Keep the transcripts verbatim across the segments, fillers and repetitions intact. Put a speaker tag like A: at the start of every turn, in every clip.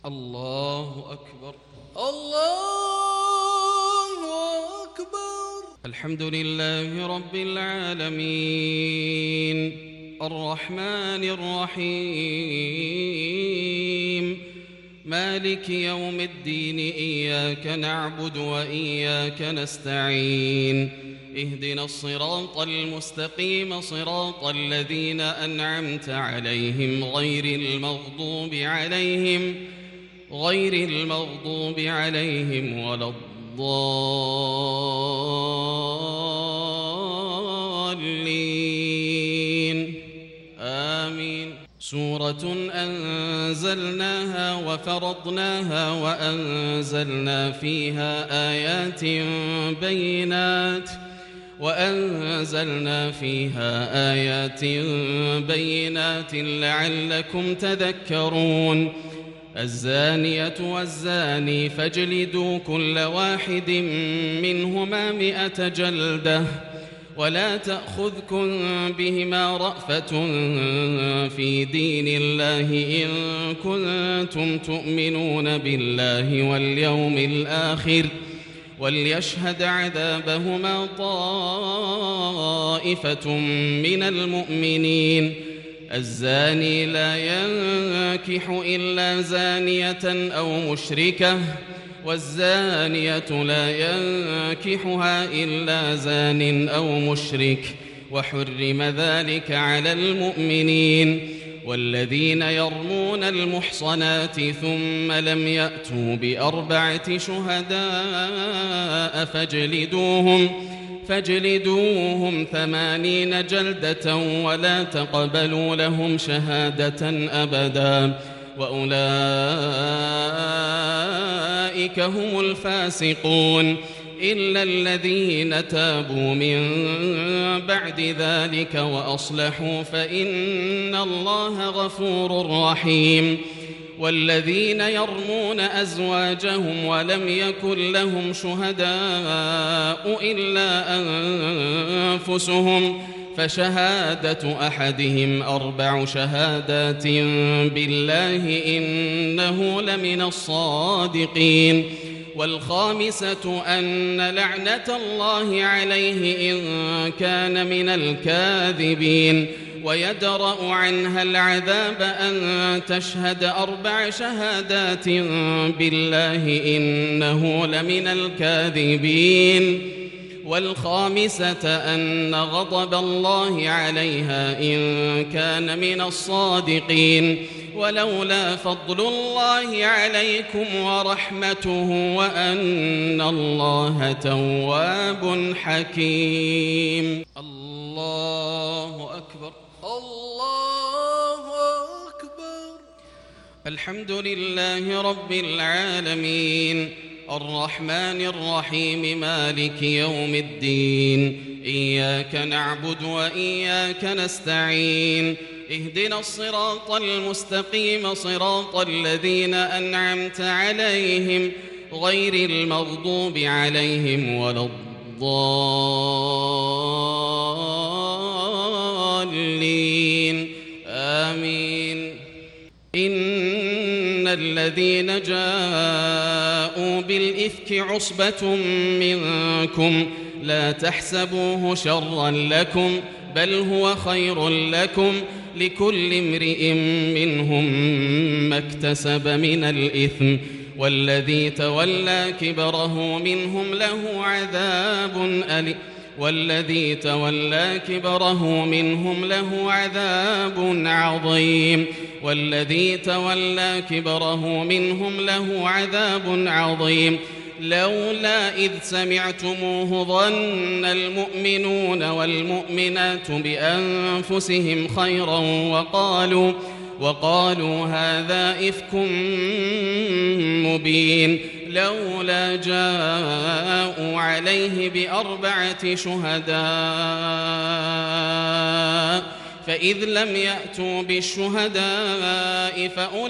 A: الله أكبر
B: الله أكبر.
A: الحمد لله رب العالمين الرحمن الرحيم مالك يوم الدين إياك نعبد وإياك نستعين اهدنا الصراط المستقيم صراط الذين أنعمت عليهم غير المغضوب عليهم غير المغضوب عليهم ولا الضالين آمين. سورة أنزلناها وفرضناها وأنزلنا فيها آيات بينات وأنزلنا فيها آيات بينات لعلكم تذكرون. الزانية والزاني فاجلدوا كل واحد منهما مئة جلدة ولا تأخذكم بهما رأفة في دين الله إن كنتم تؤمنون بالله واليوم الآخر وليشهد عذابهما طائفة من المؤمنين. الزاني لا ينكح إلا زانية أو مشركة والزانية لا ينكحها إلا زان أو مشرك وحرم ذلك على المؤمنين. والذين يرمون المحصنات ثم لم يأتوا بأربعة شهداء فاجلدوهم فاجلدوهم ثمانين جلدة ولا تقبلوا لهم شهادة أبدا وأولئك هم الفاسقون إلا الذين تابوا من بعد ذلك وأصلحوا فإن الله غفور رحيم. والذين يرمون أزواجهم ولم يكن لهم شهداء إلا أنفسهم فشهادة أحدهم أربع شهادات بالله إنه لمن الصادقين. والخامسة أن لعنة الله عليه إن كان من الكاذبين ويدرأ عنها العذاب أن تشهد أربع شهادات بالله إنه لمن الكاذبين. والخامسة أن غضب الله عليها إن كان من الصادقين ولولا فضل الله عليكم ورحمته وأن الله تواب حكيم. الله أكبر
B: الله أكبر.
A: الحمد لله رب العالمين الرحمن الرحيم مالك يوم الدين إياك نعبد وإياك نستعين اهدنا الصراط المستقيم صراط الذين أنعمت عليهم غير المغضوب عليهم ولا الضالين آمين. إن الذين جاءوا بالإفك عصبة منكم لا تحسبوه شرا لكم بل هو خير لكم لكل امرئ منهم ما اكتسب من الإثم والذي تولى كبره منهم له عذاب أليم والذي تولى كبره منهم له عذاب عظيم والذي تولى كبره منهم له عذاب عظيم. لولا إذ سمعتموه ظن المؤمنون والمؤمنات بأنفسهم خيرا وقالوا وقالوا هذا إفك مبين. لولا جاءوا عليه بأربعة شهداء فإذ لم يأتوا بالشهداء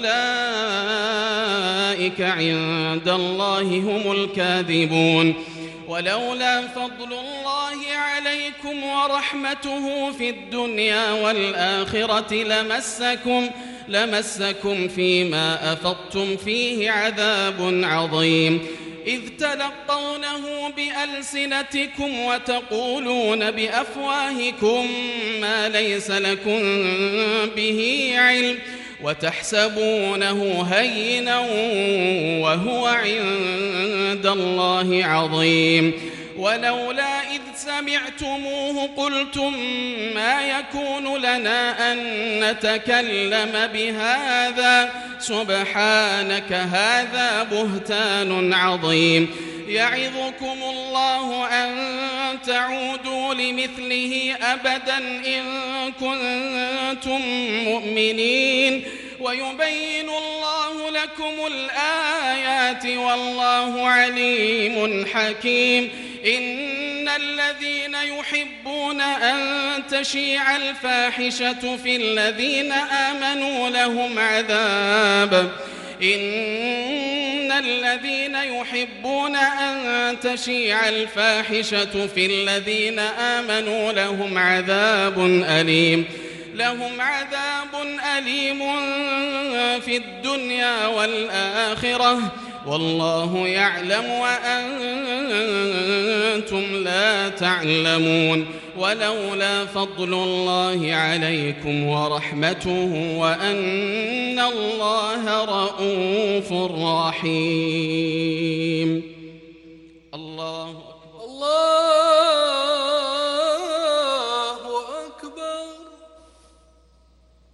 A: فأولئك عند الله هم الكاذبون. ولولا فضل الله عليكم ورحمته في الدنيا والآخرة لمسكم لمسكم فيما أفضتم فيه عذاب عظيم إذ تلقونه بألسنتكم وتقولون بأفواهكم ما ليس لكم به علم وتحسبونه هينا وهو عند الله عظيم ولولا إذ سمعتموه قلتم ما يكون لنا أن نتكلم بهذا سبحانك هذا بهتان عظيم يعظكم الله أن تعودوا لمثله أبدا إن كنتم مؤمنين ويبين الله لكم الآيات والله عليم حكيم إن الذين يحبون أن تشيع الفاحشة في الذين آمنوا لهم عذاب إن الذين يحبون أن تشيع الفاحشة في الذين آمنوا لهم عذاب أليم لهم عذاب أليم في الدنيا والآخرة والله يعلم وأنتم لا تعلمون ولولا فضل الله عليكم ورحمته وأن الله رءوف رحيم